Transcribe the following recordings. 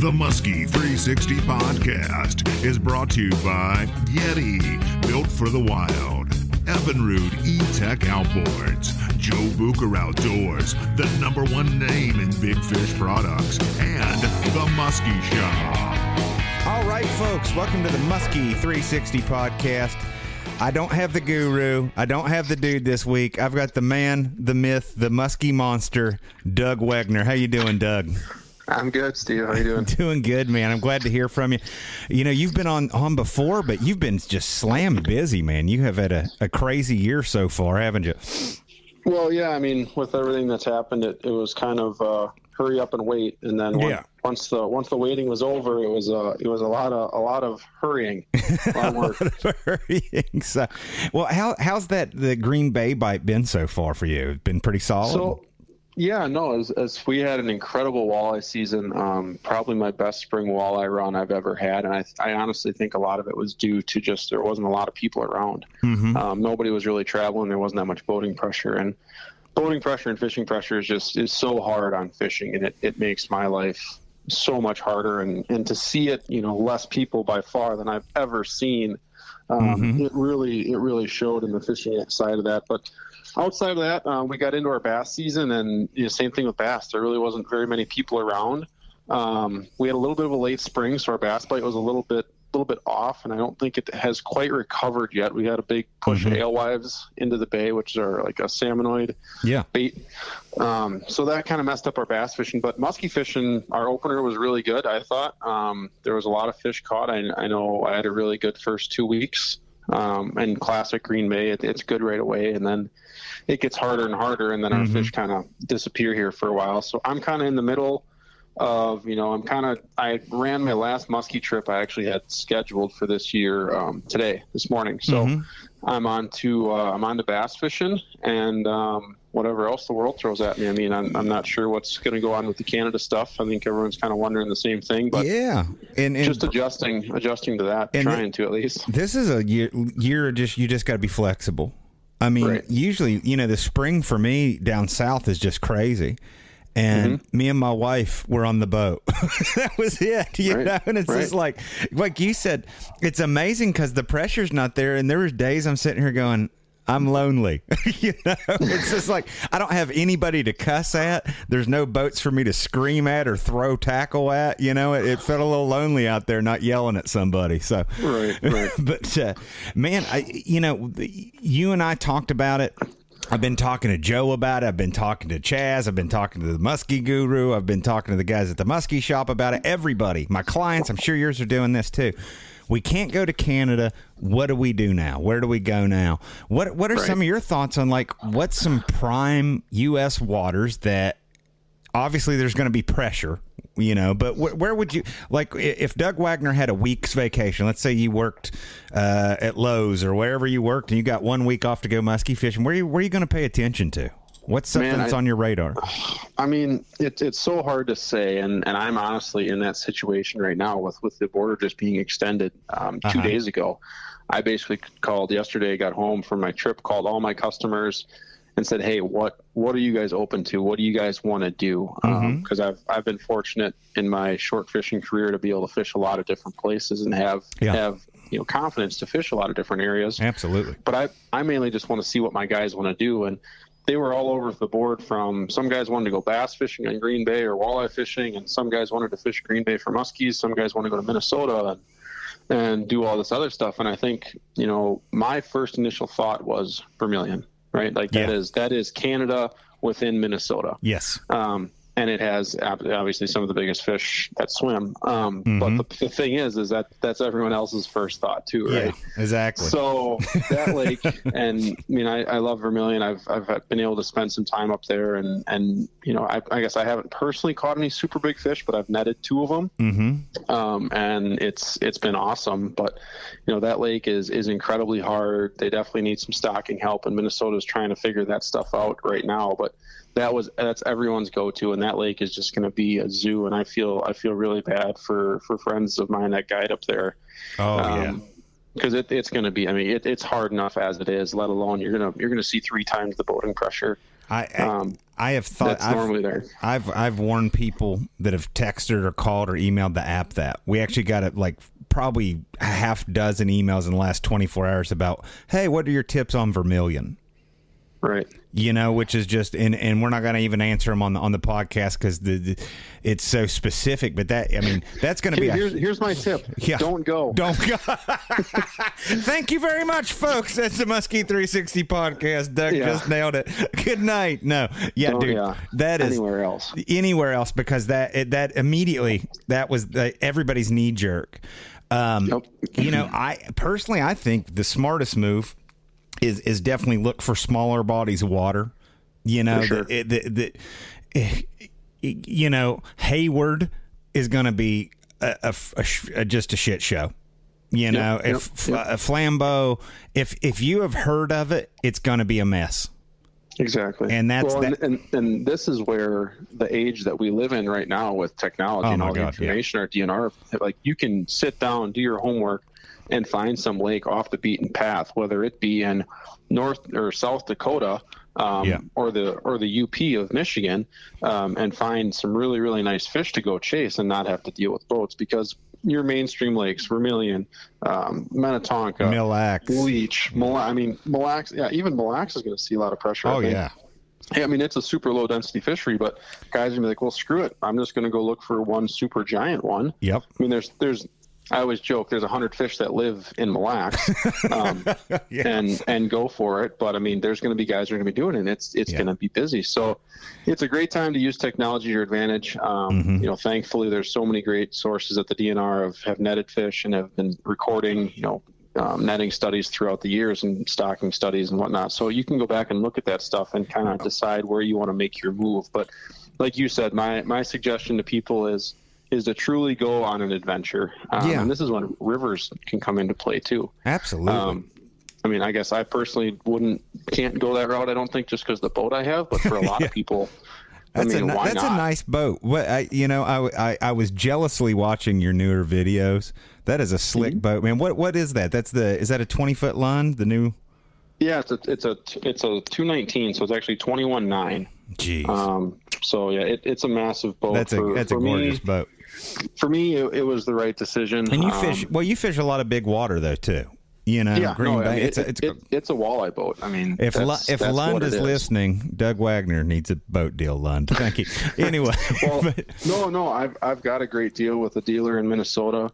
The Muskie 360 podcast is brought to you by Yeti, built for the wild, Evinrude E-Tech Outboards, Joe Bucher Outdoors, the #1 name in big fish products, and The Muskie Shop. All right, folks, welcome to the Muskie 360 podcast. I don't have the guru. I don't have the dude this week. I've got the man, the myth, the muskie monster, Doug Wegner. How you doing, Doug? I'm good, Steve. How you doing? Doing good, man. I'm glad to hear from you. You know, you've been on before, but you've been just slam busy, man. You have had a crazy year so far, haven't you? Well, yeah. I mean, with everything that's happened, it was kind of hurry up and wait, and then once the waiting was over, it was a lot of hurrying, a lot of work. Hurrying. So, well, how's the Green Bay bite been so far for you? It's been pretty solid. So, yeah, no, as we had an incredible walleye season, probably my best spring walleye run I've ever had, and I honestly think a lot of it was due to just there wasn't a lot of people around. Mm-hmm. Nobody was really traveling. There wasn't that much boating pressure, and boating pressure and fishing pressure is so hard on fishing, and it makes my life so much harder. And to see it, less people by far than I've ever seen, it really showed in the fishing side of that. But outside of that, we got into our bass season, and same thing with bass. There really wasn't very many people around. We had a little bit of a late spring, so our bass bite was a little bit off, and I don't think it has quite recovered yet. We had a big push of alewives into the bay, which are like a salmonoid bait. So that kind of messed up our bass fishing. But muskie fishing, our opener was really good, I thought. There was a lot of fish caught. I know I had a really good first 2 weeks. And classic Green Bay, it's good right away, and then it gets harder and harder, and then our fish kind of disappear here for a while. So I'm kind of in the middle of, I ran my last muskie trip I actually had scheduled for this year this morning. So I'm on to bass fishing and whatever else the world throws at me. I mean, I'm not sure what's going to go on with the Canada stuff. I think everyone's kind of wondering the same thing, but and just adjusting to that, trying to at least. This is a year you just got to be flexible. I mean, usually, the spring for me down south is just crazy. And me and my wife were on the boat. That was it, know? And it's just like you said, it's amazing because the pressure's not there. And there was days I'm sitting here going, I'm lonely. It's just like I don't have anybody to cuss at. There's no boats for me to scream at or throw tackle at. It felt a little lonely out there, not yelling at somebody. So, right. But man, you and I talked about it. I've been talking to Joe about it. I've been talking to Chaz. I've been talking to the Muskie Guru. I've been talking to the guys at the Muskie Shop about it. Everybody, my clients, I'm sure yours are doing this too. We can't go to Canada. What do we do now? Where do we go now? What are some of your thoughts on what's some prime U.S. waters that obviously there's going to be pressure, but where would you, if Doug Wagner had a week's vacation, let's say you worked at Lowe's or wherever you worked and you got 1 week off to go muskie fishing, where are you going to pay attention to? What's something that's on your radar? I mean, it's so hard to say, and I'm honestly in that situation right now with the border just being extended 2 days ago. I basically called yesterday, got home from my trip, called all my customers and said, hey, what are you guys open to? What do you guys want to do? Because I've been fortunate in my short fishing career to be able to fish a lot of different places and have confidence to fish a lot of different areas. Absolutely. But I mainly just want to see what my guys want to do, and they were all over the board. From some guys wanted to go bass fishing on Green Bay or walleye fishing, and some guys wanted to fish Green Bay for muskies. Some guys want to go to Minnesota and do all this other stuff. And I think, my first initial thought was vermilion, right? That is Canada within Minnesota. Yes. And it has obviously some of the biggest fish that swim. But the thing is that's everyone else's first thought too, right? Yeah, exactly. So that lake, and I love vermilion. I've been able to spend some time up there, and I guess I haven't personally caught any super big fish, but I've netted 2 of them. And it's been awesome. But that lake is incredibly hard. They definitely need some stocking help, and Minnesota's trying to figure that stuff out right now. But that's everyone's go-to, and that lake is just going to be a zoo. And I feel really bad for friends of mine that guide up there. Because it's going to be. I mean, it's hard enough as it is. Let alone you're gonna see 3 times the boating pressure. I have thought that's normally there. I've warned people that have texted or called or emailed the app that we actually got it like probably a half dozen emails in the last 24 hours about, hey, what are your tips on vermilion? Right. Which is just, and we're not going to even answer them on the podcast because it's so specific. But that's going to be. Here's my tip. Yeah, don't go. Thank you very much, folks. That's the Muskie 360 podcast. Doug just nailed it. Good night. No, that is anywhere else because that immediately that was everybody's knee jerk. I personally I think the smartest move is definitely look for smaller bodies of water. Sure. Hayward is going to be just a shit show. Flambeau, if you have heard of it, it's going to be a mess. Exactly. And that's and this is where the age that we live in right now with technology and all the information, our DNR, like you can sit down, do your homework, and find some lake off the beaten path, whether it be in North or South Dakota or the UP of Michigan, and find some really, really nice fish to go chase and not have to deal with boats, because your mainstream lakes, Vermilion, Minnetonka, Mille Lacs, Leech, Mille Lacs, even Mille Lacs is going to see a lot of pressure. I think. I mean, it's a super low density fishery, but guys are going to be like, well, screw it. I'm just going to go look for one super giant one. Yep. I mean, I always joke there's 100 fish that live in Mille Lacs, and go for it. But I mean, there's going to be guys who are going to be doing it, and it's going to be busy. So it's a great time to use technology to your advantage. Thankfully there's so many great sources at the DNR have netted fish and have been recording, netting studies throughout the years and stocking studies and whatnot. So you can go back and look at that stuff and kind of decide where you want to make your move. But like you said, my suggestion to people is to truly go on an adventure. And this is when rivers can come into play too. Absolutely. I guess I personally can't go that route. I don't think just because the boat I have, but for a lot of people, why not? That's a nice boat. I was jealously watching your newer videos. That is a slick boat, man. What is that? Is that a 20-foot Lund? The new? Yeah, it's a 219, so it's actually 21.9. Jeez. It's a massive boat. That's a gorgeous boat. For me, it was the right decision. And you fish. You fish a lot of big water though too. Green Bay. It's a walleye boat. I mean, if Lund is listening, Doug Wagner needs a boat deal. Lund, thank you. Anyway, I've got a great deal with a dealer in Minnesota.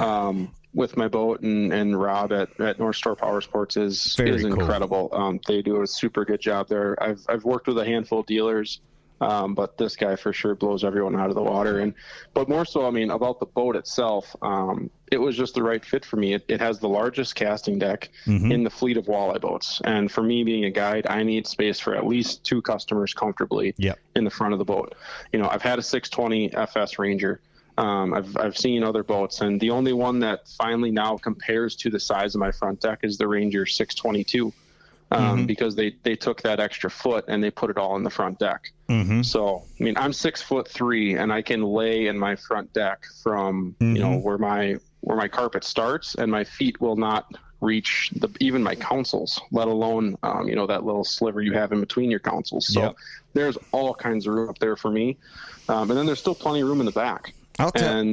With my boat, and Rob at North Star Power Sports is incredible. Cool. They do a super good job there. I've worked with a handful of dealers. But this guy for sure blows everyone out of the water. But more so, about the boat itself, it was just the right fit for me. It has the largest casting deck in the fleet of walleye boats. And for me being a guide, I need space for at least 2 customers comfortably in the front of the boat. I've had a 620 FS Ranger. I've seen other boats, and the only one that finally now compares to the size of my front deck is the Ranger 622. Because they took that extra foot and they put it all in the front deck. So, I'm 6'3", and I can lay in my front deck from, where my carpet starts, and my feet will not reach even my counsels, let alone, that little sliver you have in between your counsels. So there's all kinds of room up there for me. And then there's still plenty of room in the back. I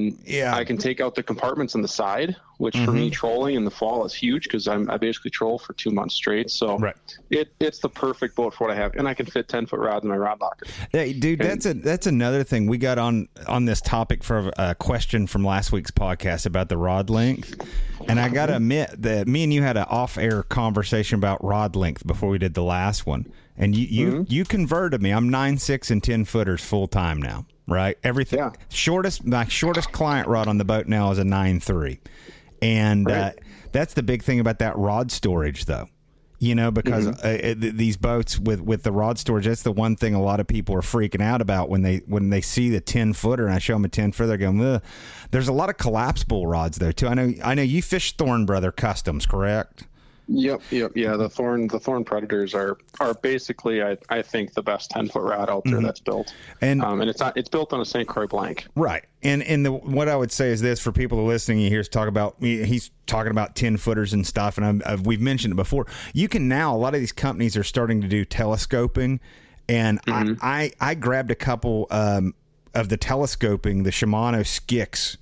can take out the compartments on the side, which for me, trolling in the fall is huge because I basically troll for 2 months straight. So it's the perfect boat for what I have, and I can fit 10-foot rods in my rod locker. Hey, dude, that's another thing we got on this topic for a question from last week's podcast about the rod length, and I got to admit that me and you had an off-air conversation about rod length before we did the last one, and you converted me. I'm 9.6 and 10-footers full time now. Right, everything. My shortest client rod on the boat now is a 9.3, and that's the big thing about that rod storage, though. Because these boats with the rod storage, that's the one thing a lot of people are freaking out about when they see the 10-footer, and I show them a 10-footer, they're going, ugh. There's a lot of collapsible rods there too. I know you fish Thorn Brother Customs, correct? Yep. Yeah, the Thorn Predators are basically, I think, the best 10-foot rod out there that's built. And it's built on a St. Croix blank. Right. And what I would say is this for people listening, he's talking about 10-footers and stuff, and we've mentioned it before. You can now, a lot of these companies are starting to do telescoping And I grabbed a couple of the telescoping, the Shimano Skix,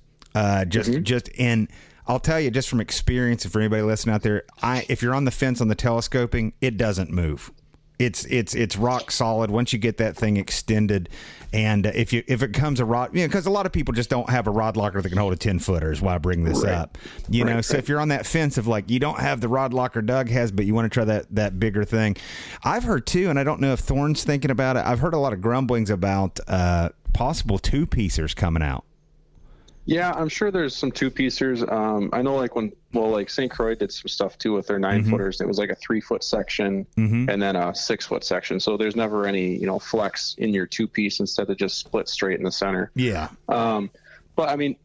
and I'll tell you just from experience, for anybody listening out there, if you're on the fence on the telescoping, it doesn't move. It's rock solid once you get that thing extended. And if it comes a rod, because a lot of people just don't have a rod locker that can hold a 10-footer is why I bring this up. So if you're on that fence of like, you don't have the rod locker Doug has, but you want to try that bigger thing. I've heard too, and I don't know if Thorne's thinking about it, I've heard a lot of grumblings about possible two-piecers coming out. Yeah, I'm sure there's some two-piecers. I know like St. Croix did some stuff too with their 9-footers. It was like a 3-foot section and then a 6-foot section. So there's never any, flex in your two-piece instead of just split straight in the center. Yeah. But I mean,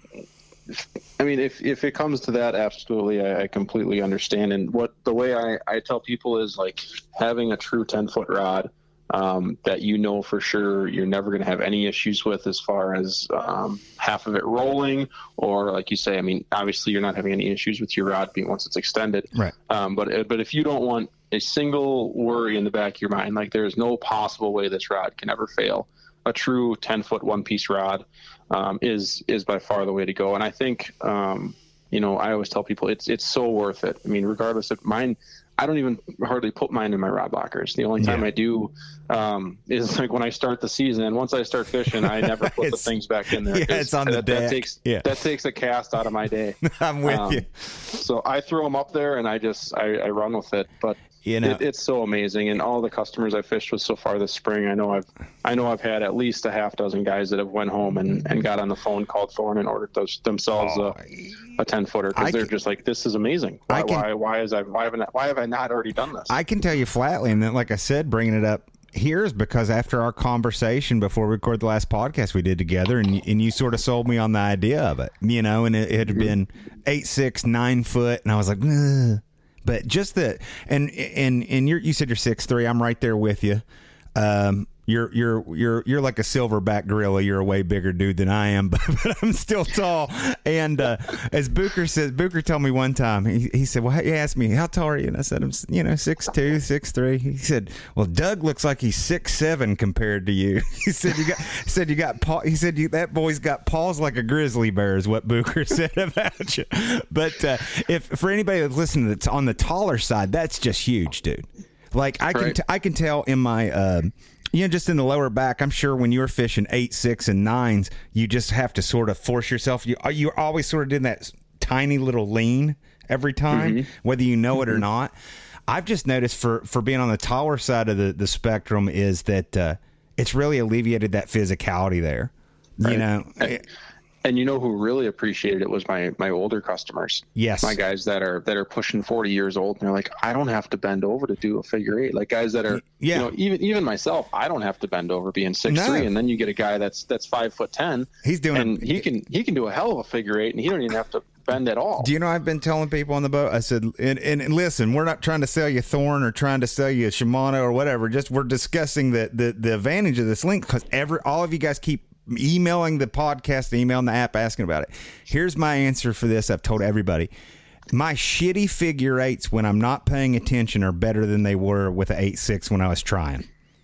if it comes to that, absolutely, I completely understand. And the way I tell people is like having a true 10-foot rod that for sure you're never going to have any issues with as far as half of it rolling, or like you say, I mean, obviously you're not having any issues with your rod being once it's extended. Right. But if you don't want a single worry in the back of your mind, like there's no possible way this rod can ever fail, a true 10-foot one-piece rod is by far the way to go. And I think, I always tell people it's so worth it. I mean, regardless of mine, I don't even hardly put mine in my rod lockers. The only time I do is like when I start the season. And once I start fishing, I never put the things back in there. Yeah, it's on the deck. That takes a cast out of my day. I'm with you. So I throw them up there and I run with it. But it's so amazing. And all the customers I fished with so far this spring, I know I've had at least a half dozen guys that have went home and got on the phone, called Thorne, and ordered themselves a 10-footer because they're just like, this is amazing. Why have I not already done this? I can tell you flatly, and then, like I said, bringing it up here is because after our conversation before we recorded the last podcast we did together, and you sort of sold me on the idea of it, and it had been 8'6", 9 foot, and I was like, ugh. But just that, and you said you're 6'3". I'm right there with you. You're like a silverback gorilla. You're a way bigger dude than I am, but I'm still tall. And as Booker told me one time, he said, well, he asked me, how tall are you? And I said, I'm 6'2", 6'3". He said, well, Doug looks like he's 6'7" compared to you. He said, that boy's got paws like a grizzly bear is what Booker said about you. But if for anybody that's listening that's on the taller side, that's just huge, dude. Like I can tell in my just in the lower back, I'm sure when you're fishing 8, 6, and 9s, you just have to sort of force yourself. You're always sort of doing that tiny little lean every time, whether you know it or not. I've just noticed for being on the taller side of the spectrum is that it's really alleviated that physicality there. Right. And who really appreciated it was my older customers. Yes. My guys that are pushing 40 years old, and they're like, I don't have to bend over to do a figure eight. Like guys that are, even myself, I don't have to bend over being 6'3", and then you get a guy that's 5'10". He's doing, and he can do a hell of a figure eight, and he don't even have to bend at all. Do you know I've been telling people on the boat? I said, and listen, we're not trying to sell you Thorne or trying to sell you a Shimano or whatever. Just we're discussing the advantage of this link because all of you guys keep emailing the podcast, emailing the app, asking about it. Here's my answer for this. I've told everybody. My shitty figure eights when I'm not paying attention are better than they were with an 8.6 when I was trying.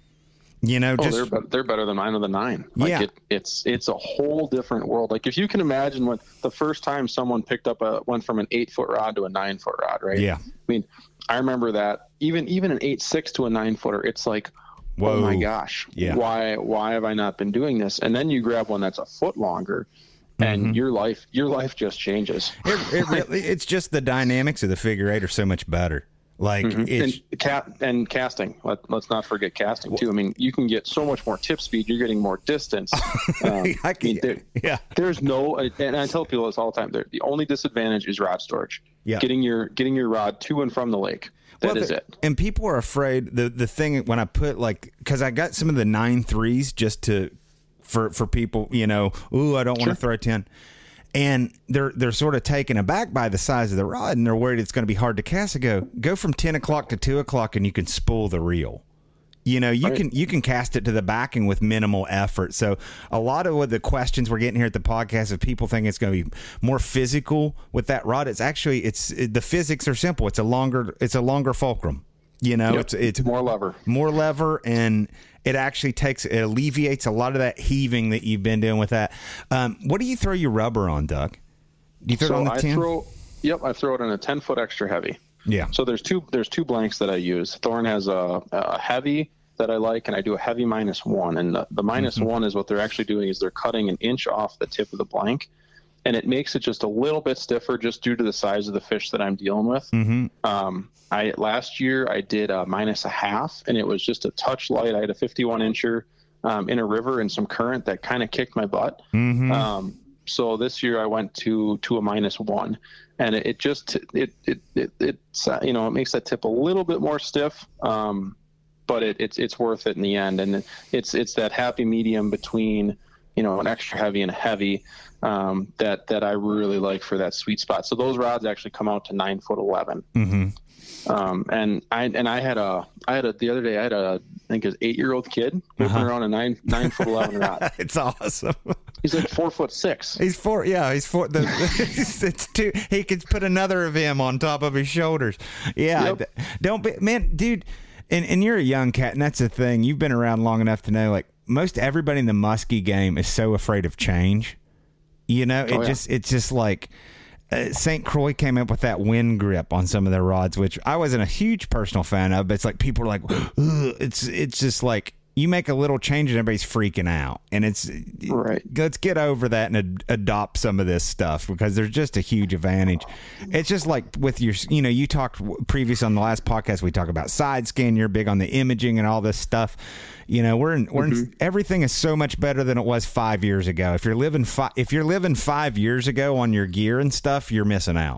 They're better than mine with a 9. Like it's a whole different world. Like if you can imagine when the first time someone picked up went from an 8-foot rod to a 9-foot rod, right? Yeah. I mean, I remember that even an 8.6 to a 9-footer, it's like, whoa. Oh my gosh. Yeah. Why have I not been doing this? And then you grab one that's a foot longer and your life just changes. It's just the dynamics of the figure eight are so much better. Like and casting. Let's not forget casting too. I mean, you can get so much more tip speed. You're getting more distance. There's no, and I tell people this all the time. The only disadvantage is rod storage. Yeah. Getting your rod to and from the lake. That is it. And people are afraid. The thing when I put because I got some of the 9.3s just for people, I don't want to throw a 10. And they're sort of taken aback by the size of the rod, and they're worried it's going to be hard to cast. I go from 10 o'clock to 2 o'clock, and you can spool the reel. You can cast it to the backing with minimal effort. So a lot of what the questions we're getting here at the podcast, if people think it's going to be more physical with that rod, it's actually the physics are simple. It's a longer fulcrum. You know, it's more lever, and it actually alleviates a lot of that heaving that you've been doing with that. What do you throw your rubber on, Doug? Do you throw it on the 10? I throw it on a 10-foot extra heavy. Yeah. So there's two blanks that I use. Thorne has a heavy that I like, and I do a heavy -1. And the -1 is what they're actually doing is they're cutting an inch off the tip of the blank, and it makes it just a little bit stiffer just due to the size of the fish that I'm dealing with. Last year I did a -1/2, and it was just a touch light. I had a 51 incher in a river and some current that kind of kicked my butt. So this year I went to a -1, and it makes that tip a little bit more stiff. But it's worth it in the end. And it's that happy medium between, an extra heavy and a heavy, that I really like for that sweet spot. So those rods actually come out to 9'11". And I had the other day, I think his 8-year-old kid whipping around a 9'11" rod. It's awesome. He's like 4'6". He's 4. Yeah, he's 4. It's 2. He could put another of him on top of his shoulders. Yeah. Yep. Don't be, man, dude. And you're a young cat, and that's the thing. You've been around long enough to know, like, most everybody in the muskie game is so afraid of change. It's just like St. Croix came up with that wind grip on some of their rods, which I wasn't a huge personal fan of, but it's like people are like, ugh. It's just like you make a little change and everybody's freaking out. And it's right. Let's get over that and adopt some of this stuff because there's just a huge advantage. It's just like with your, you talked previous on the last podcast, we talk about side scan. You're big on the imaging and all this stuff. Everything is so much better than it was 5 years ago. If you're living 5 years ago on your gear and stuff, you're missing out.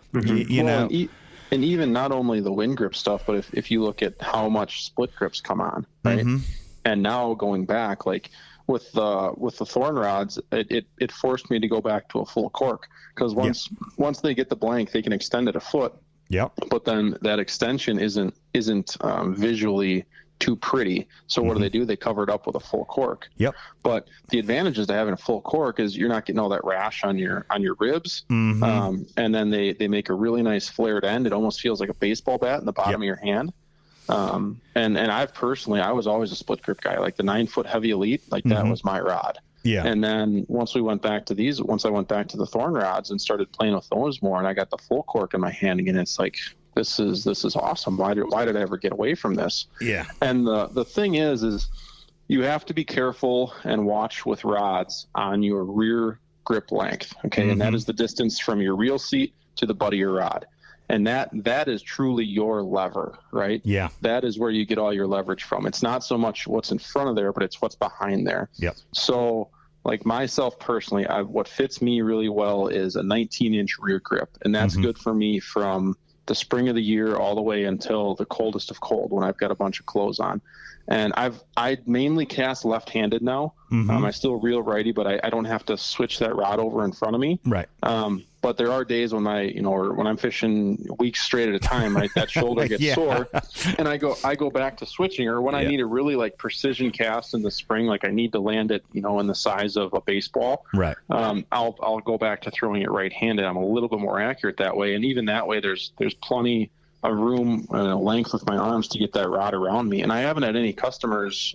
And even not only the wind grip stuff, but if you look at how much split grips come on, right? And now going back, like with the Thorne rods, it forced me to go back to a full cork because once they get the blank, they can extend it a foot. Yep. But then that extension isn't visually too pretty. So what do? They cover it up with a full cork. Yep. But the advantages to having a full cork is you're not getting all that rash on your ribs. And then they make a really nice flared end. It almost feels like a baseball bat in the bottom of your hand. And I was always a split grip guy, like the 9-foot heavy elite, like that was my rod. Yeah. And then once I went back to the Thorne rods and started playing with those more, and I got the full cork in my hand again, it's like, this is awesome. Why did I ever get away from this? Yeah. And the thing is you have to be careful and watch with rods on your rear grip length. Okay. And that is the distance from your reel seat to the butt of your rod. And that is truly your lever, right? Yeah. That is where you get all your leverage from. It's not so much what's in front of there, but it's what's behind there. Yep. So like myself personally, what fits me really well is a 19-inch rear grip. And that's good for me from the spring of the year all the way until the coldest of cold when I've got a bunch of clothes on. And I mainly cast left-handed now. I still reel righty, but I don't have to switch that rod over in front of me. Right. But there are days when when I'm fishing weeks straight at a time, that shoulder gets sore, and I go back to switching. Or when I need a really like precision cast in the spring, like I need to land it, in the size of a baseball. Right. I'll go back to throwing it right-handed. I'm a little bit more accurate that way, and even that way, there's plenty of room and length with my arms to get that rod around me. And I haven't had any customers,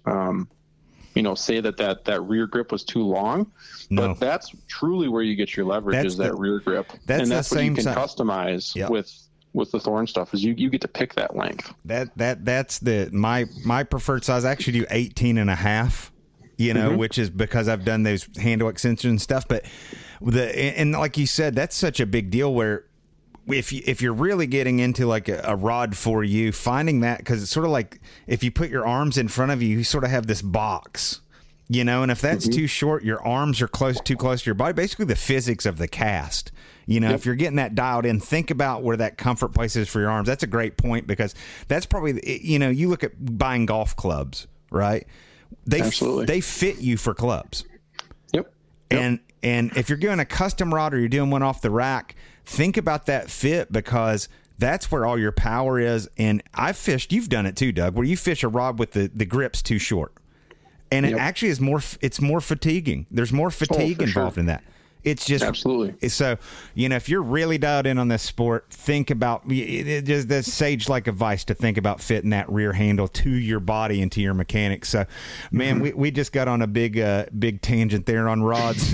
say that rear grip was too long. No. But that's truly where you get your leverage that rear grip. That's what you can customize with the Thorne stuff is you get to pick that length. That's my preferred size. I actually do 18.5, which is because I've done those handle extension and stuff. But and like you said, that's such a big deal where if you're really getting into like a rod for you, finding that, because it's sort of like if you put your arms in front of you, you sort of have this box, and if that's too short, your arms are too close to your body. Basically the physics of the cast, if you're getting that dialed in, think about where that comfort place is for your arms. That's a great point, because that's probably, you look at buying golf clubs, right? They fit you for clubs. Yep. And if you're doing a custom rod or you're doing one off the rack, think about that fit, because that's where all your power is. And I've fished, you've done it too, Doug, where you fish a rod with the grips too short. And it actually is more fatiguing. There's more fatigue involved in that. It's just absolutely. So, if you're really dialed in on this sport, think about it. That's sage-like advice to think about fitting that rear handle to your body and to your mechanics. So, man, we just got on a big tangent there on rods.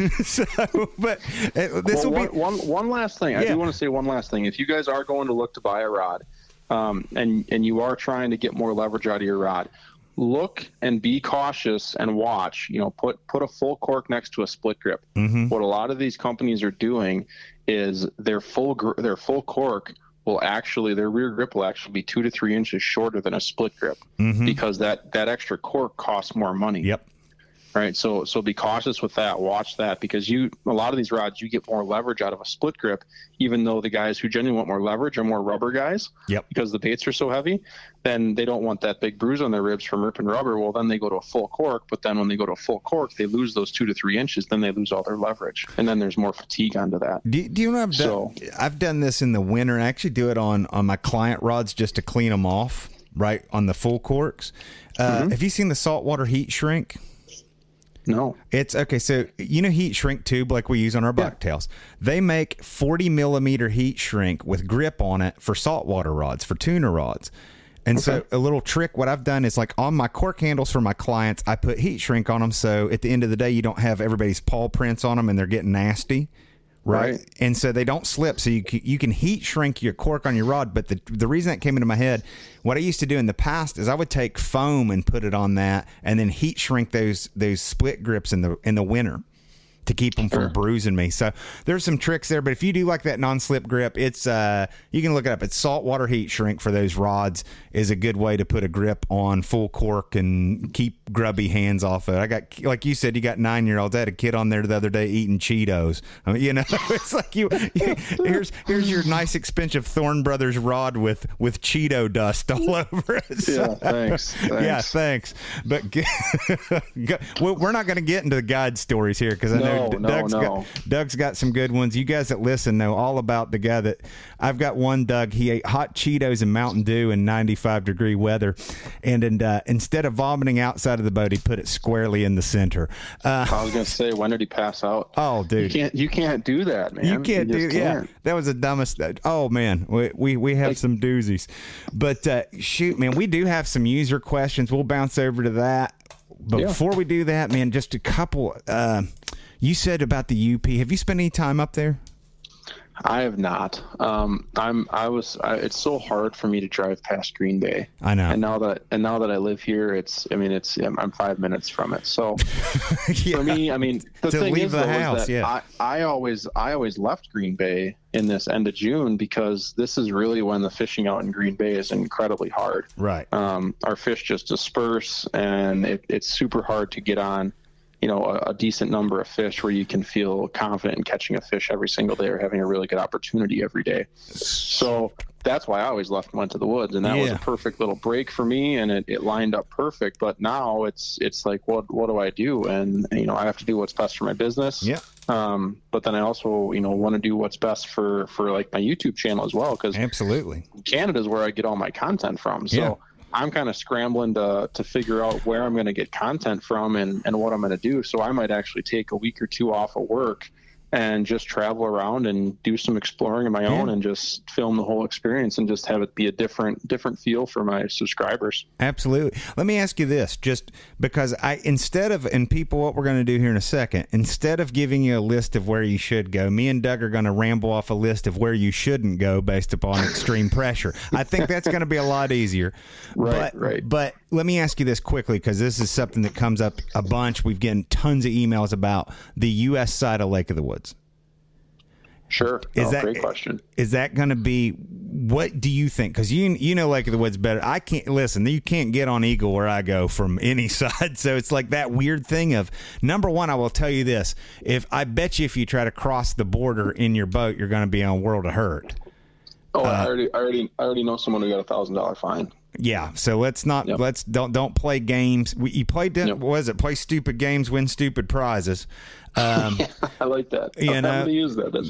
But this will be one last thing. I do want to say one last thing. If you guys are going to look to buy a rod, and you are trying to get more leverage out of your rod, look and be cautious and watch. Put a full cork next to a split grip. Mm-hmm. What a lot of these companies are doing is their full cork will actually, their rear grip will actually be 2 to 3 inches shorter than a split grip, because that extra cork costs more money. Yep. Right. So be cautious with that. Watch that, because a lot of these rods, you get more leverage out of a split grip, even though the guys who genuinely want more leverage are more rubber guys. Yep. Because the baits are so heavy, then they don't want that big bruise on their ribs from ripping rubber. Well, then they go to a full cork. But then when they go to a full cork, they lose those 2 to 3 inches. Then they lose all their leverage. And then there's more fatigue onto that. Do you know I've done this in the winter. I actually do it on my client rods just to clean them off, right, on the full corks. Have you seen the saltwater heat shrink? No. It's okay. So, heat shrink tube like we use on our bucktails. They make 40 millimeter heat shrink with grip on it for saltwater rods, for tuna rods. And so a little trick, what I've done is, like, on my cork handles for my clients, I put heat shrink on them. So at the end of the day, you don't have everybody's paw prints on them and they're getting nasty. Right. And so they don't slip. So you can heat shrink your cork on your rod. But the reason that came into my head, what I used to do in the past is I would take foam and put it on that and then heat shrink those split grips in the winter to keep them from bruising me. So there's some tricks there. But if you do like that non-slip grip, it's you can look it up. It's saltwater heat shrink for those rods is a good way to put a grip on full cork and keep grubby hands off of it. I got, like you said, you got 9-year-olds. I had a kid on there the other day eating Cheetos. I mean, it's like here's your nice expensive Thorn Brothers rod with Cheeto dust all over it. So, thanks. Yeah, thanks. But we're not going to get into the guide stories here, because I know Doug's got some good ones. You guys that listen know all about the guy that I've got. One Doug, he ate hot Cheetos and Mountain Dew in 95-degree weather, and instead of vomiting outside of the boat, he put it squarely in the center. I was going to say, when did he pass out? Oh, dude, you can't do that, man. You can't do. Yeah, that was the dumbest. Oh man, we have some doozies, but shoot, man, we do have some user questions. We'll bounce over to that. But before we do that, man, just a couple. You said about the UP. Have you spent any time up there? I have not. It's so hard for me to drive past Green Bay. I know. And now that I live here, I'm 5 minutes from it. So for me, the thing is, I always left Green Bay in this end of June, because this is really when the fishing out in Green Bay is incredibly hard. Right. Our fish just disperse, and it's super hard to get on a decent number of fish where you can feel confident in catching a fish every single day or having a really good opportunity every day. So that's why I always left and went to the woods, and that was a perfect little break for me, and it lined up perfect. But now it's like, what do I do? And I have to do what's best for my business. Yeah. But then I also want to do what's best for like my YouTube channel as well, because absolutely Canada is where I get all my content from. So I'm kind of scrambling to figure out where I'm going to get content from and what I'm going to do. So I might actually take a week or two off of work and just travel around and do some exploring of my own and just film the whole experience and just have it be a different feel for my subscribers. Absolutely. Let me ask you this, just because what we're going to do here in a second, instead of giving you a list of where you should go, me and Doug are going to ramble off a list of where you shouldn't go based upon extreme pressure. I think that's going to be a lot easier. Right. But let me ask you this quickly, because this is something that comes up a bunch. We've gotten tons of emails about the U.S. side of Lake of the Woods. Sure. Great question. Is that going to be, what do you think? Because you know Lake of the Woods better. I can't, listen, you can't get on Eagle where I go from any side. So it's like that weird thing of, number one, I will tell you this. I bet you if you try to cross the border in your boat, you're going to be on World of Hurt. Oh, I already know someone who got $1,000 fine. Yeah, so let's don't play games. You play play stupid games, win stupid prizes. I like that. I'm going to use that.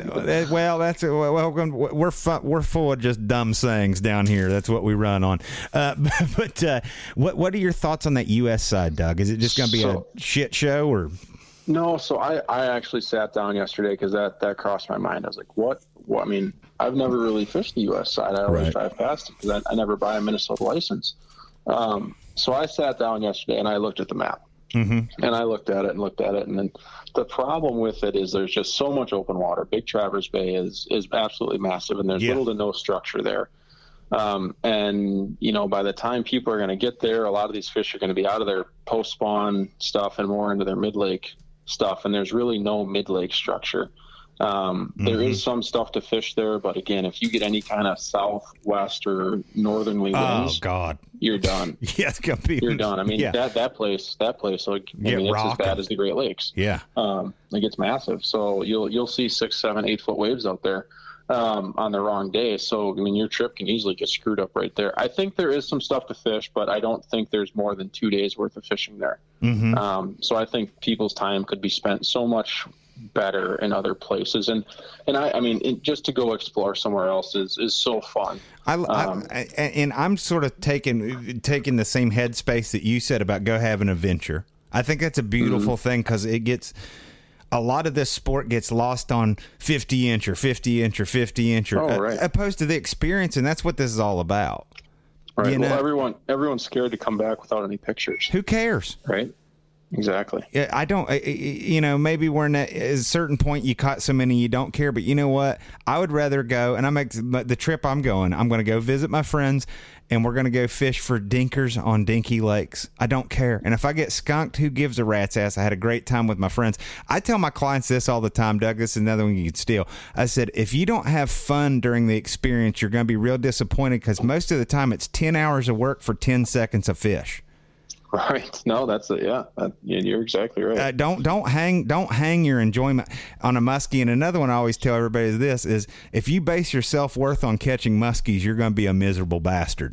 We're full of just dumb sayings down here. That's what we run on. But what are your thoughts on that U.S. side, Doug? Is it just going to be a shit show or? No, so I actually sat down yesterday because that crossed my mind. I was like, what? I mean, I've never really fished the U.S. side. I always drive past it because I never buy a Minnesota license. So I sat down yesterday and I looked at the map. Mm-hmm. And I looked at it, and then the problem with it is there's just so much open water. Big Traverse Bay is absolutely massive, and there's little to no structure there. And by the time people are going to get there, a lot of these fish are going to be out of their post-spawn stuff and more into their mid-lake stuff, and there's really no mid-lake structure. There is some stuff to fish there, but again, if you get any kind of southwest or northerly winds, you're done. Yeah, it's gonna be. You're done. I mean, that place. Like, it's as bad as the Great Lakes. Yeah, it gets massive. So you'll see 6, 7, 8 foot waves out there on the wrong day. So I mean, your trip can easily get screwed up right there. I think there is some stuff to fish, but I don't think there's more than 2 days worth of fishing there. Mm-hmm. So I think people's time could be spent so much better in other places, and I mean, just to go explore somewhere else is so fun. And I'm sort of taking the same headspace that you said about go have an adventure. I think that's a beautiful thing because it gets a lot of this sport gets lost on 50-inch or 50-inch or 50-inch, opposed to the experience, and that's what this is all about. Right. Well, everyone's scared to come back without any pictures. Who cares? Right. Exactly. I don't, maybe we're at a certain point you caught so many you don't care, but you know what? I would rather go, and the trip I'm going to go visit my friends, and we're going to go fish for dinkers on dinky lakes. I don't care. And if I get skunked, who gives a rat's ass? I had a great time with my friends. I tell my clients this all the time, Doug, this is another one you could steal. I said, if you don't have fun during the experience, you're going to be real disappointed because most of the time it's 10 hours of work for 10 seconds of fish. Right. No, that's it. Yeah, you're exactly right. Don't hang your enjoyment on a muskie. And another one I always tell everybody is if you base your self-worth on catching muskies, you're going to be a miserable bastard.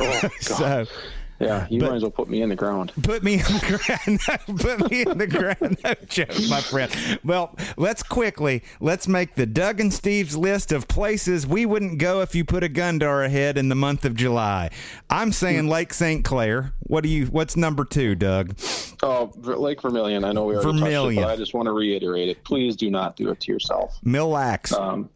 So. Yeah, might as well put me in the ground. Put me in the ground. Put me in the ground. No joke, my friend. Well, let's make the Doug and Steve's list of places we wouldn't go if you put a gun to our head in the month of July. I'm saying Lake St. Clair. What's number 2, Doug? Oh, Lake Vermilion. I know we already touched it, but I just want to reiterate it. Please do not do it to yourself. Mille Lacs.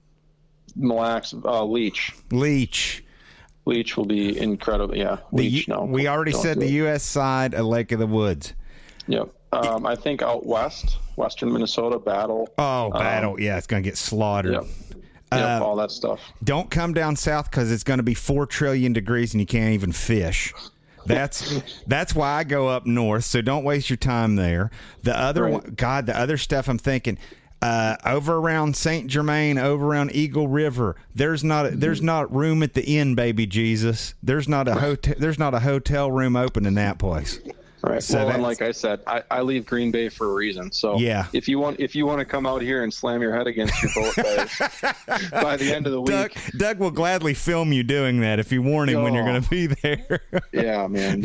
Leech. Leech will be incredible. Yeah, Leech. We already said the U.S. side of Lake of the Woods. Yep. I think out west, western Minnesota, Battle. Oh, Battle. Yeah, it's going to get slaughtered. Yep. All that stuff. Don't come down south because it's going to be 4 trillion degrees and you can't even fish. That's why I go up north. So don't waste your time there. The other one, the other stuff I'm thinking. Over around St. Germain, over around Eagle River, there's not room at the inn, baby Jesus. There's not a hotel room open in that place. Right. So and like I said, I leave Green Bay for a reason. So if you want to come out here and slam your head against your boat by the end of the week, Doug will gladly film you doing that if you warn him when you're going to be there. Yeah, man.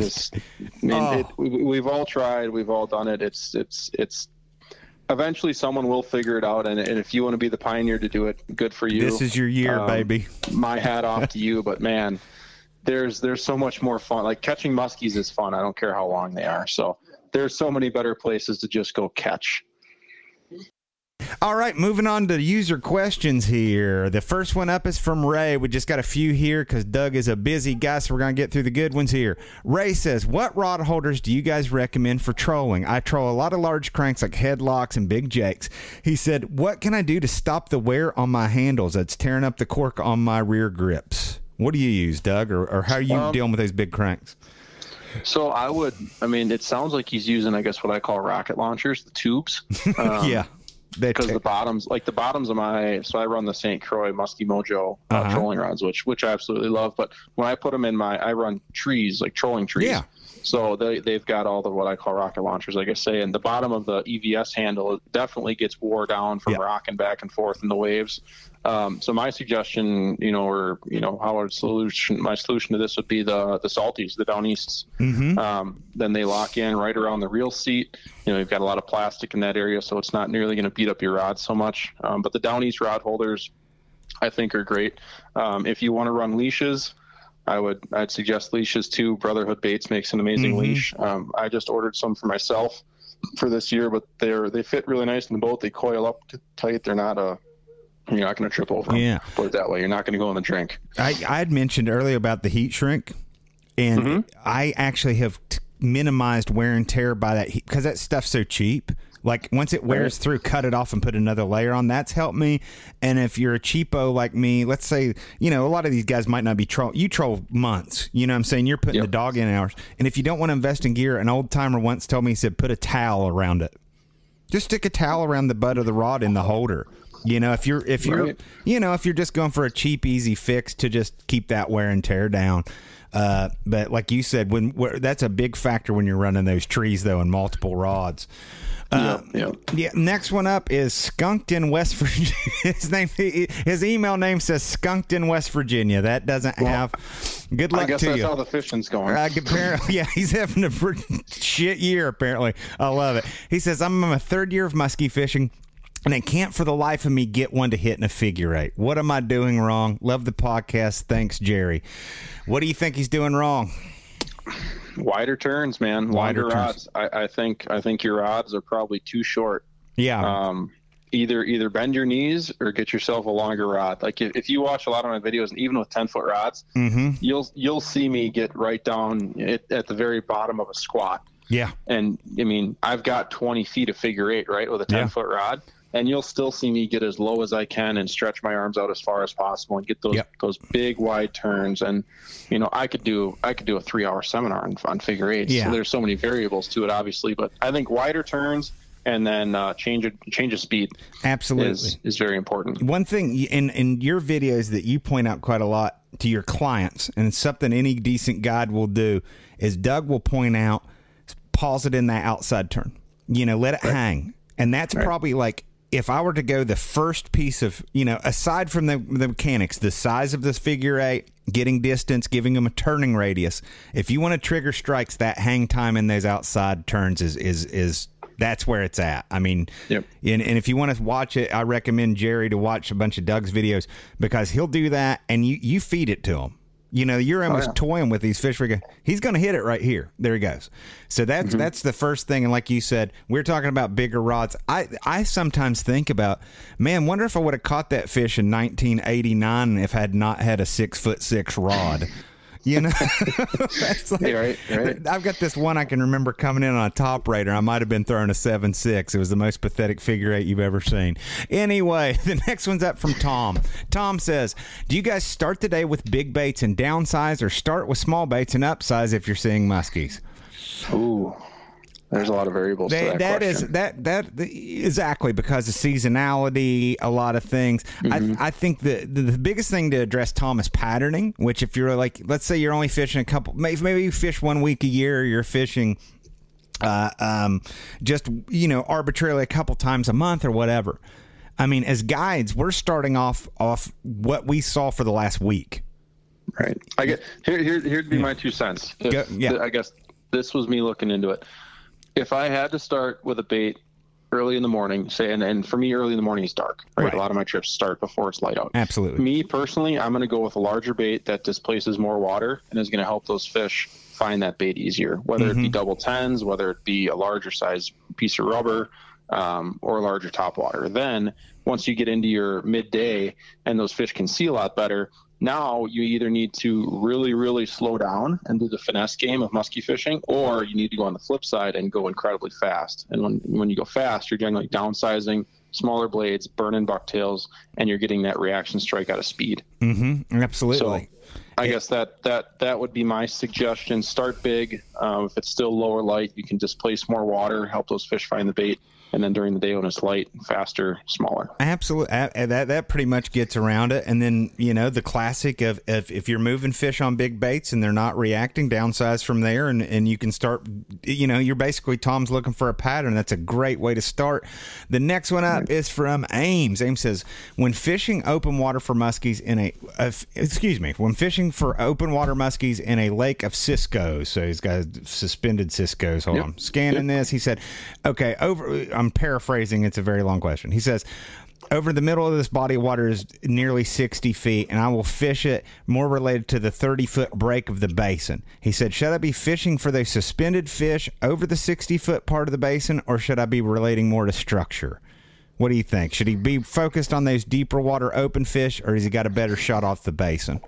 We've all tried, we've all done it. It's eventually someone will figure it out, and if you want to be the pioneer to do it, good for you. This is your year, baby. My hat off to you, but man, there's so much more fun. Like catching muskies is fun. I don't care how long they are. So there's so many better places to just go catch. All right, moving on to user questions here. The first one up is from Ray. We just got a few here because Doug is a busy guy, so we're going to get through the good ones here. Ray says, what rod holders do you guys recommend for trolling? I troll a lot of large cranks like headlocks and big jakes. He said, what can I do to stop the wear on my handles that's tearing up the cork on my rear grips? What do you use, Doug, or how are you dealing with those big cranks? So it sounds like he's using, I guess, what I call rocket launchers, the tubes. Yeah. Because the bottoms of so I run the St. Croix Muskie Mojo trolling rods, which I absolutely love. But when I put them in I run trees, like trolling trees. Yeah. So they've got all the what I call rocket launchers, like I say, and the bottom of the EVS handle definitely gets wore down from rocking back and forth in the waves. So my suggestion, my solution to this would be the Salties, the Down Easts. Mm-hmm. Then they lock in right around the reel seat. You've got a lot of plastic in that area, so it's not nearly going to beat up your rod so much. But the Down East rod holders, I think, are great. If you want to run leashes, I'd suggest leashes too. Brotherhood Baits makes an amazing leash. I just ordered some for myself. for this year, but they fit really nice in the boat. They coil up tight. They're not you're not going to trip over them. Yeah. Put it that way. You're not going to go in the drink. I had mentioned earlier about the heat shrink, and I actually have minimized wear and tear by that because that stuff's so cheap. Like once it wears through, cut it off and put another layer on. That's helped me. And if you're a cheapo like me, let's say, a lot of these guys might not be you troll months. You know what I'm saying? You're putting the dog in hours. And if you don't want to invest in gear, an old timer once told me, he said, put a towel around it. Just stick a towel around the butt of the rod in the holder. If you're just going for a cheap, easy fix to just keep that wear and tear down. But like you said, that's a big factor when you're running those trees though, and multiple rods. Yeah. Next one up is Skunkton, West Virginia. His email name says Skunkton, West Virginia. That doesn't have. Good luck to you. I guess that's how the fishing's going. Apparently, he's having a shit year. Apparently, I love it. He says, "I'm in my third year of muskie fishing, and I can't for the life of me get one to hit in a figure eight. What am I doing wrong? Love the podcast. Thanks, Jerry." What do you think he's doing wrong? Wider turns, man. Wider rods. I think your rods are probably too short. Yeah. Either bend your knees or get yourself a longer rod. Like if you watch a lot of my videos, and even with 10-foot rods, you'll see me get right down at the very bottom of a squat. Yeah. And I mean, I've got 20 feet of figure eight, right, with a 10-foot rod. And you'll still see me get as low as I can and stretch my arms out as far as possible and get those big wide turns. And I could do a 3-hour seminar on figure eights. Yeah. So there's so many variables to it, obviously. But I think wider turns and then change of speed absolutely is very important. One thing in your videos that you point out quite a lot to your clients, and it's something any decent guide will do, is Doug will point out, pause it in that outside turn. Let it hang. And that's probably like, if I were to go the first piece of, aside from the mechanics, the size of this figure eight, getting distance, giving them a turning radius, if you want to trigger strikes, that hang time in those outside turns is that's where it's at. I mean, and if you want to watch it, I recommend Jerry to watch a bunch of Doug's videos, because he'll do that and you feed it to him. You're almost toying with these fish. He's going to hit it right here. There he goes. So that's the first thing. And like you said, we're talking about bigger rods. I sometimes think about, man, wonder if I would have caught that fish in 1989 if I had not had a 6'6" rod. That's like, right. I've got this one I can remember coming in on a top rater. I might have been throwing a 7.6. It was the most pathetic figure eight you've ever seen. Anyway, the next one's up from Tom. Tom says, do you guys start the day with big baits and downsize, or start with small baits and upsize if you're seeing muskies? Ooh. There's a lot of variables to that question. That exactly, because of seasonality, a lot of things. I think the biggest thing to address, Tom, is patterning. Which, if you're like, let's say you're only fishing a couple, maybe you fish 1 week a year, or you're fishing just arbitrarily a couple times a month or whatever. I mean, as guides, we're starting off what we saw for the last week. Right. I get here'd be my 2 cents. I guess this was me looking into it. If I had to start with a bait early in the morning, say, and for me, early in the morning is dark, right? A lot of my trips start before it's light out. Absolutely. Me personally, I'm going to go with a larger bait that displaces more water and is going to help those fish find that bait easier, whether it be double tens, whether it be a larger size piece of rubber, or a larger top water. Then once you get into your midday and those fish can see a lot better, now you either need to really, really slow down and do the finesse game of muskie fishing, or you need to go on the flip side and go incredibly fast. And when you go fast, you're generally downsizing, smaller blades, burning bucktails, and you're getting that reaction strike out of speed. Absolutely. So I guess that would be my suggestion. Start big. If it's still lower light, you can displace more water, help those fish find the bait. And then during the day when it's light, faster, smaller. Absolutely. That pretty much gets around it. And then, the classic of if you're moving fish on big baits and they're not reacting, downsize from there. And you can start, you're basically, Tom's looking for a pattern. That's a great way to start. The next one up is from Ames. Ames says, when fishing open water for muskies when fishing fishing for open water muskies in a lake of Cisco's. So he's got suspended Cisco's. Hold on. Scanning this. He said, okay, I'm paraphrasing. It's a very long question. He says, over the middle of this body of water is nearly 60 feet, and I will fish it more related to the 30-foot break of the basin. He said, should I be fishing for those suspended fish over the 60-foot part of the basin, or should I be relating more to structure? What do you think? Should he be focused on those deeper water open fish, or has he got a better shot off the basin?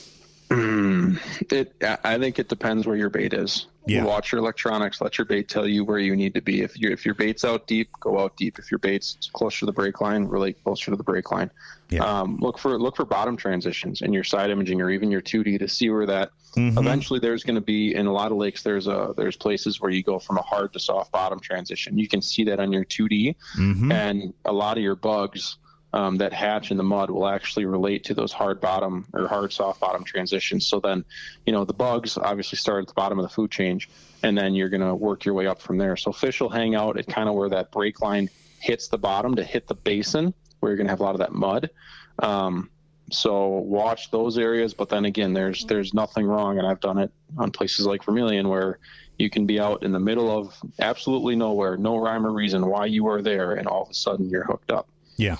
I think it depends where your bait is. Yeah. Watch your electronics. Let your bait tell you where you need to be. If your bait's out deep, go out deep. If your bait's closer to the break line, relate closer to the break line. Yeah. Look for bottom transitions in your side imaging or even your 2D to see where that. Eventually, there's going to be in a lot of lakes. There's places where you go from a hard to soft bottom transition. You can see that on your 2D, and a lot of your bugs that hatch in the mud will actually relate to those hard bottom or hard soft bottom transitions. So then, the bugs obviously start at the bottom of the food chain, and then you're going to work your way up from there. So fish will hang out at kind of where that break line hits the bottom to hit the basin, where you're going to have a lot of that mud. So watch those areas. But then again, there's nothing wrong, and I've done it on places like Vermilion where you can be out in the middle of absolutely nowhere, no rhyme or reason why you are there, and all of a sudden you're hooked up. Yeah.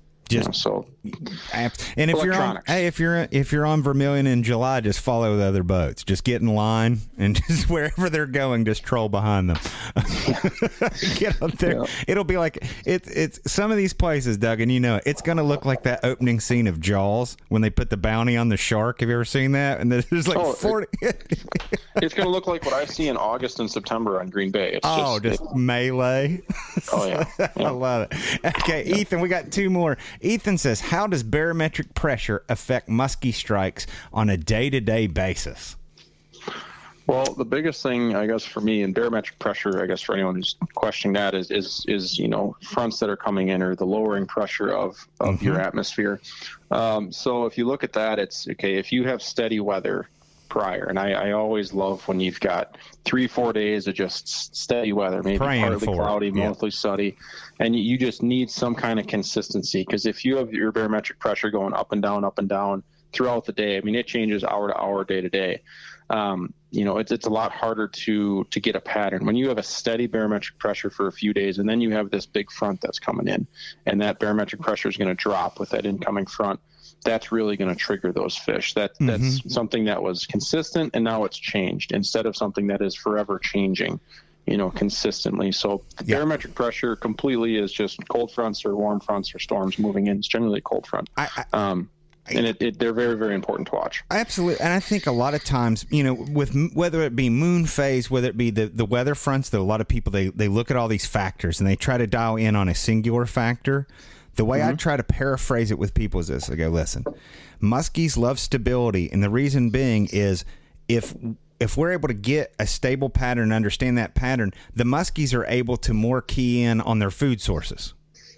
And if you're on Vermilion in July, just follow the other boats. Just get in line and just wherever they're going, just troll behind them. Get up there. Yeah. It'll be like it's some of these places, Doug, and it's going to look like that opening scene of Jaws when they put the bounty on the shark. Have you ever seen that? And there's like 40. It's going to look like what I see in August and September on Green Bay. It's just melee. Oh yeah. I love it. Okay, Ethan, we got two more. Ethan says, how does barometric pressure affect muskie strikes on a day-to-day basis? Well, the biggest thing, I guess, for me, and barometric pressure, I guess, for anyone who's questioning that is fronts that are coming in or the lowering pressure of your atmosphere. So if you look at that, it's okay. If you have steady weather prior, and I always love when you've got 3-4 days of just steady weather, maybe partly cloudy, mostly sunny, and you just need some kind of consistency, because if you have your barometric pressure going up and down throughout the day, I mean, it changes hour to hour, day to day. It's a lot harder to get a pattern when you have a steady barometric pressure for a few days, and then you have this big front that's coming in, and that barometric pressure is going to drop with that incoming front. That's really going to trigger those fish. That's something that was consistent, and now it's changed instead of something that is forever changing, consistently. So the barometric pressure completely is just cold fronts or warm fronts or storms moving in. It's generally a cold front. And they're very, very important to watch. Absolutely. And I think a lot of times, with whether it be moon phase, whether it be the weather fronts, that a lot of people, they look at all these factors and they try to dial in on a singular factor. The way I try to paraphrase it with people is this. I go, listen, muskies love stability. And the reason being is if we're able to get a stable pattern and understand that pattern, the muskies are able to more key in on their food sources.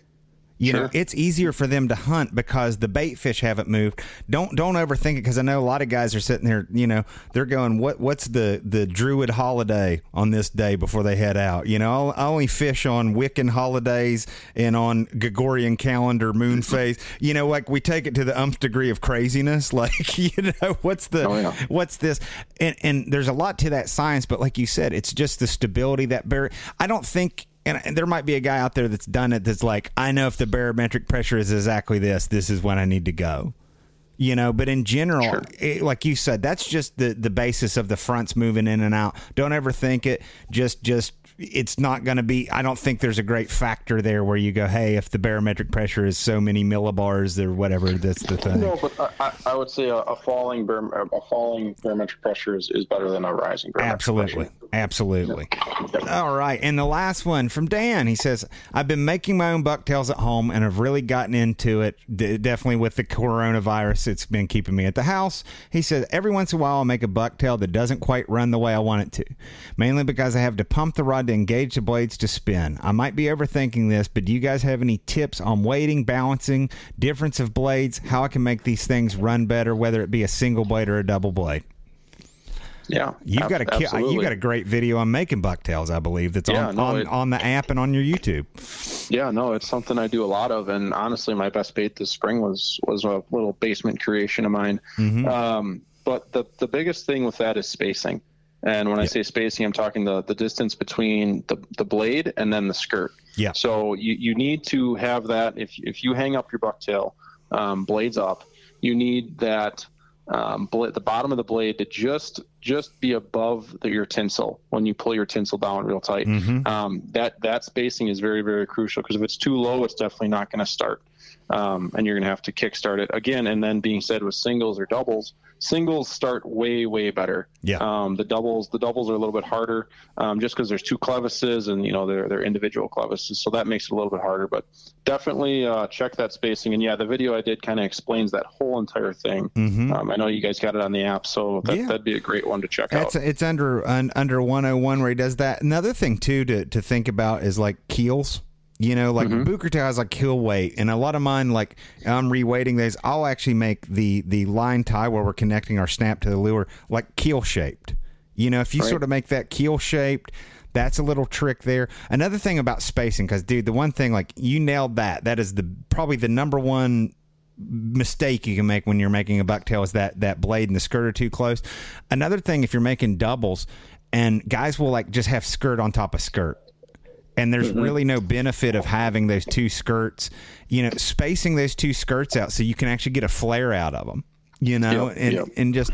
It's easier for them to hunt because the bait fish haven't moved. Don't overthink it, because I know a lot of guys are sitting there, they're going, what's the Druid holiday on this day before they head out? I only fish on Wiccan holidays and on Gregorian calendar moon phase. Like we take it to the umph degree of craziness. Like, what's this? And there's a lot to that science, but like you said, it's just the stability that I don't think. And there might be a guy out there that's done it that's like, I know if the barometric pressure is exactly this is when I need to go. But in general, like you said, that's just the basis of the fronts moving in and out. Don't ever think it. Just it's not going to be. I don't think there's a great factor there where you go, hey, if the barometric pressure is so many millibars or whatever, that's the thing. No, but I would say a falling barometric pressure is better than a rising barometric pressure. Absolutely. All right. And the last one from Dan. He says, I've been making my own bucktails at home and have really gotten into it. Definitely with the coronavirus, it's been keeping me at the house. He says, every once in a while I'll make a bucktail that doesn't quite run the way I want it to, mainly because I have to pump the rod to engage the blades to spin. I might be overthinking this, but do you guys have any tips on weighting, balancing, difference of blades, how I can make these things run better, whether it be a single blade or a double blade? Yeah, you've got a great video on making bucktails, I believe, that's on the app and on your YouTube. Yeah, no, it's something I do a lot of, and honestly, my best bait this spring was a little basement creation of mine. but the biggest thing with that is spacing. And when I say spacing, I'm talking the distance between the blade and then the skirt. Yeah. So you need to have that. If you hang up your bucktail blades up, you need that the bottom of the blade to just be above your tinsel when you pull your tinsel down real tight. That spacing is very, very crucial, because if it's too low, it's definitely not going to start. And you're going to have to kickstart it again. And then being said, with singles or doubles, singles start way, way better. Yeah. The doubles are a little bit harder, just because there's two clevises, and they're individual clevises, so that makes it a little bit harder. But definitely check that spacing. And the video I did kind of explains that whole entire thing. I know you guys got it on the app, so that'd be a great one to check out. It's under 101 where he does that. Another thing too to think about is like keels. Bucher tail has like keel weight, and a lot of mine, like I'm reweighting these, I'll actually make the line tie where we're connecting our snap to the lure like keel shaped. If you sort of make that keel shaped, that's a little trick there. Another thing about spacing, because dude, the one thing, like, you nailed that is probably the number one mistake you can make when you're making a bucktail, is that blade and the skirt are too close. Another thing, if you're making doubles, and guys will like just have skirt on top of skirt, and there's really no benefit of having those two skirts, spacing those two skirts out so you can actually get a flare out of them, and just,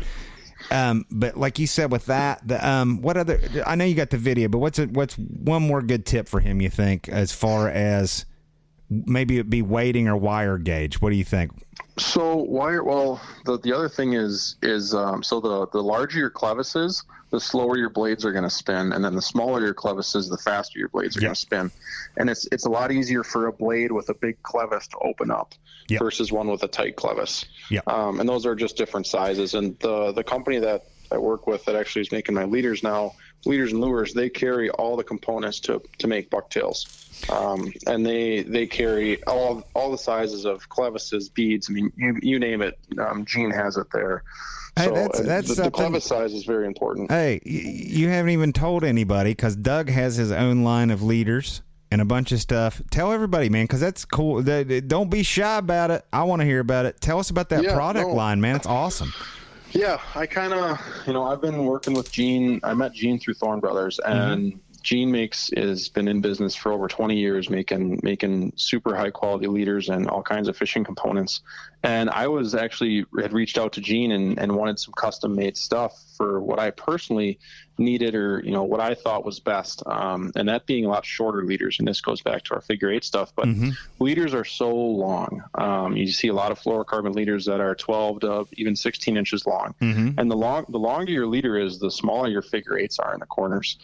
but like you said with that, what other, I know you got the video, but what's one more good tip for him, you think, as far as maybe it be weighting or wire gauge? What do you think? So wire, well, the other thing is so the larger your clevises, the slower your blades are going to spin, and then the smaller your clevises, the faster your blades are going to spin. And it's a lot easier for a blade with a big clevis to open up versus one with a tight clevis. And those are just different sizes. And the company that I work with that actually is making my leaders now, Leaders and Lures, they carry all the components to make bucktails. And they carry all the sizes of clevises, beads. I mean, you name it. Gene has it there. Hey, so that's the clevis size is very important. Hey, you haven't even told anybody, because Doug has his own line of leaders and a bunch of stuff. Tell everybody, man, because that's cool. Don't be shy about it. I want to hear about it. Tell us about that product line, man. It's awesome. Yeah, I kind of, I've been working with Gene. I met Gene through Thorne Brothers, and Gene has been in business for over 20 years, making super high quality leaders and all kinds of fishing components. And I had reached out to Gene and wanted some custom made stuff for what I personally needed, or what I thought was best, and that being a lot shorter leaders. And this goes back to our figure eight stuff, but leaders are so long. You see a lot of fluorocarbon leaders that are 12 to even 16 inches long, and the longer your leader is, the smaller your figure eights are in the corners.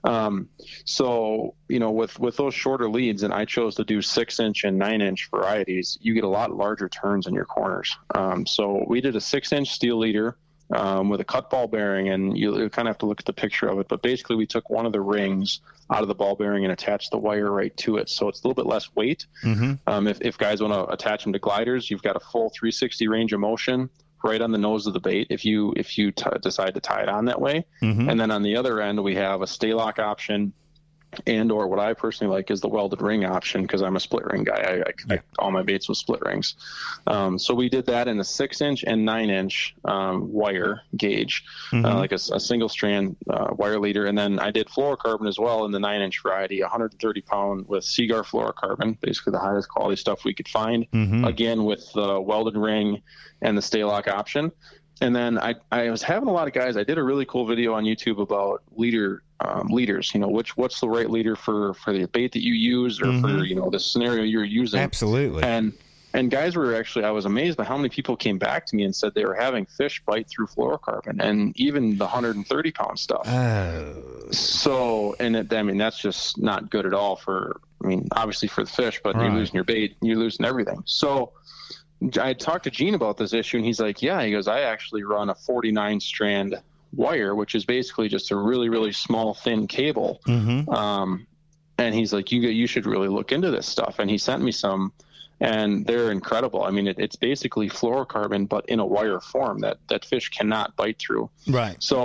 So with those shorter leads, and I chose to do 6-inch and 9-inch varieties, you get a lot larger turns in your corners. So we did a 6-inch steel leader with a cut ball bearing, and you kind of have to look at the picture of it, but basically we took one of the rings out of the ball bearing and attached the wire right to it, so it's a little bit less weight. If guys want to attach them to gliders, you've got a full 360 range of motion right on the nose of the bait if you decide to tie it on that way. And then on the other end, we have a stay lock option, and or what I personally like is the welded ring option, because I'm a split ring guy. I connect all my baits with split rings. So we did that in a 6-inch and 9-inch wire gauge, like a single strand wire leader. And then I did fluorocarbon as well in the 9-inch variety, 130 pound with Seaguar fluorocarbon, basically the highest quality stuff we could find, again with the welded ring and the stay lock option. And then I was having a lot of guys, I did a really cool video on YouTube about leaders, what's the right leader for the bait that you use, or for, the scenario you're using. Absolutely. And guys were actually, I was amazed by how many people came back to me and said they were having fish bite through fluorocarbon, and even the 130 pound stuff. So, that's just not good at all obviously for the fish, but you're losing your bait, you're losing everything. So I talked to Gene about this issue, and he's like, he goes, I actually run a 49 strand wire, which is basically just a really, really small, thin cable. And he's like, you should really look into this stuff. And he sent me some, and they're incredible. I mean, it's basically fluorocarbon, but in a wire form that fish cannot bite through. Right. So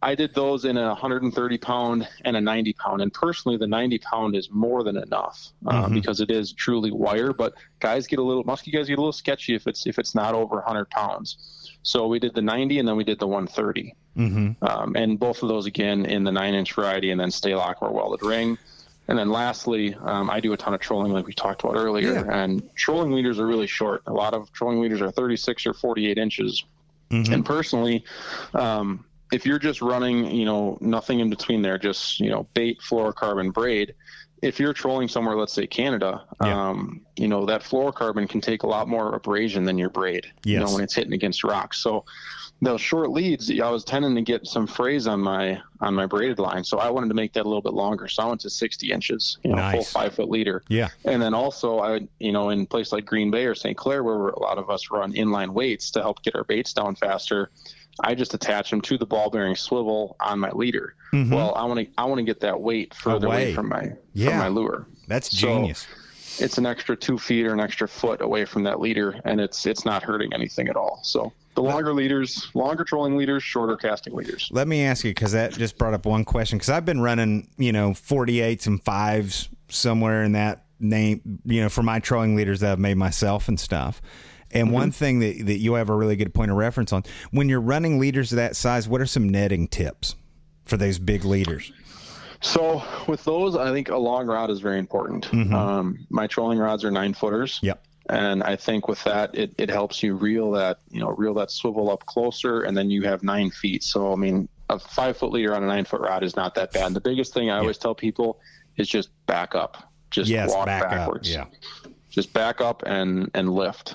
I did those in a 130 pound and a 90 pound. And personally, the 90 pound is more than enough because it is truly wire. But muskie guys get a little sketchy if it's not over 100 pounds. So we did the 90 and then we did the 130. And both of those again in the 9-inch variety, and then Staylock or welded ring. And then lastly, I do a ton of trolling like we talked about earlier. And trolling leaders are really short. A lot of trolling leaders are 36 or 48 inches. And personally, if you're just running, nothing in between there, just, bait, fluorocarbon, braid, if you're trolling somewhere, let's say Canada, that fluorocarbon can take a lot more abrasion than your braid, when it's hitting against rocks. So those short leads, I was tending to get some frays on my braided line. So I wanted to make that a little bit longer. So I went to 60 inches, full 5 foot leader. Yeah. And then also I, in places like Green Bay or St. Clair, where a lot of us run inline weights to help get our baits down faster, I just attach them to the ball bearing swivel on my leader. Well, I want to get that weight further away from my lure. That's genius. So it's an extra 2 feet or an extra foot away from that leader, and it's not hurting anything at all. So the longer trolling leaders, shorter casting leaders. Let me ask you, because that just brought up one question, because I've been running 48s and 5s somewhere in that name, for my trolling leaders that I've made myself and stuff. And one thing that you have a really good point of reference on, when you're running leaders of that size, what are some netting tips for those big leaders? So with those, I think a long rod is very important. My trolling rods are 9-footers. Yep. And I think with that, it helps you reel that swivel up closer, and then you have 9 feet. So, I mean, a 5 foot leader on a 9 foot rod is not that bad. And the biggest thing I always tell people is just back up. Just walk backwards. Yeah. Just back up and lift.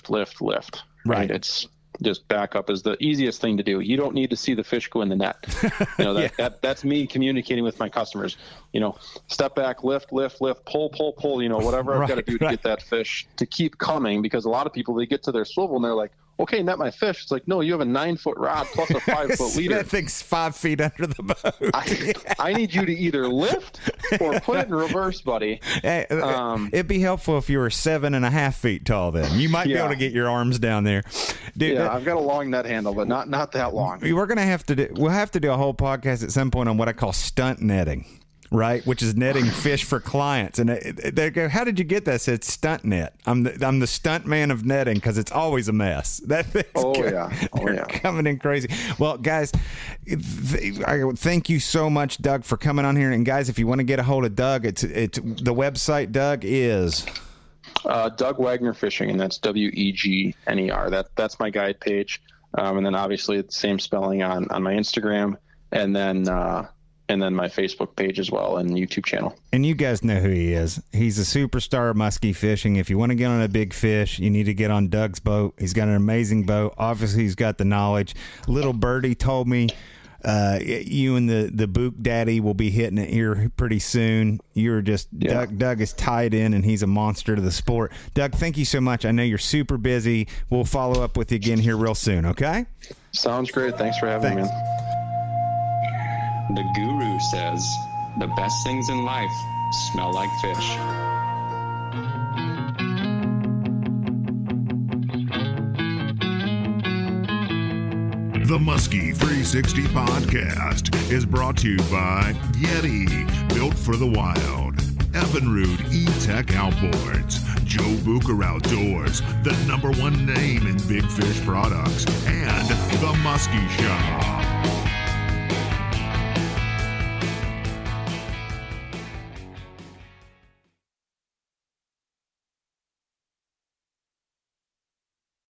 Right. It's just back up is the easiest thing to do. You don't need to see the fish go in the net. That's me communicating with my customers. Step back, lift, pull, whatever I've got to do to get that fish to keep coming, because a lot of people, they get to their swivel and they're like, okay, net my fish. It's like, no, you have a 9-foot rod plus a 5 foot leader. That thing's 5 feet under the boat. I need you to either lift or put it in reverse, buddy. Hey, it'd be helpful if you were 7.5 feet tall. Then you might be able to get your arms down there, dude. Yeah, I've got a long net handle, but not that long. We'll have to do a whole podcast at some point on what I call stunt netting. Right, which is netting fish for clients, and they go, "How did you get that?" I said, "Stunt net. I'm the stunt man of netting, because it's always a mess." That thing's coming in crazy. Well, guys, thank you so much, Doug, for coming on here. And guys, if you want to get a hold of Doug, it's the website. Doug is Doug Wagner Fishing, and that's WEGNER. That's my guide page, and then obviously it's the same spelling on my Instagram, and then my Facebook page as well, and YouTube channel. And you guys know who he is. He's a superstar of muskie fishing. If you want to get on a big fish, you need to get on Doug's boat. He's got an amazing boat. Obviously, he's got the knowledge. Little Birdie told me you and the Book Daddy will be hitting it here pretty soon. You're just Doug is tied in, and he's a monster to the sport. Doug, thank you so much. I know you're super busy. We'll follow up with you again here real soon, okay? Sounds great. Thanks for having me, man. The guru says the best things in life smell like fish. The Muskie 360 podcast is brought to you by Yeti, built for the wild. Evinrude E-Tech Outboards, Joe Bucher Outdoors, the #1 name in big fish products, and The Muskie Shop.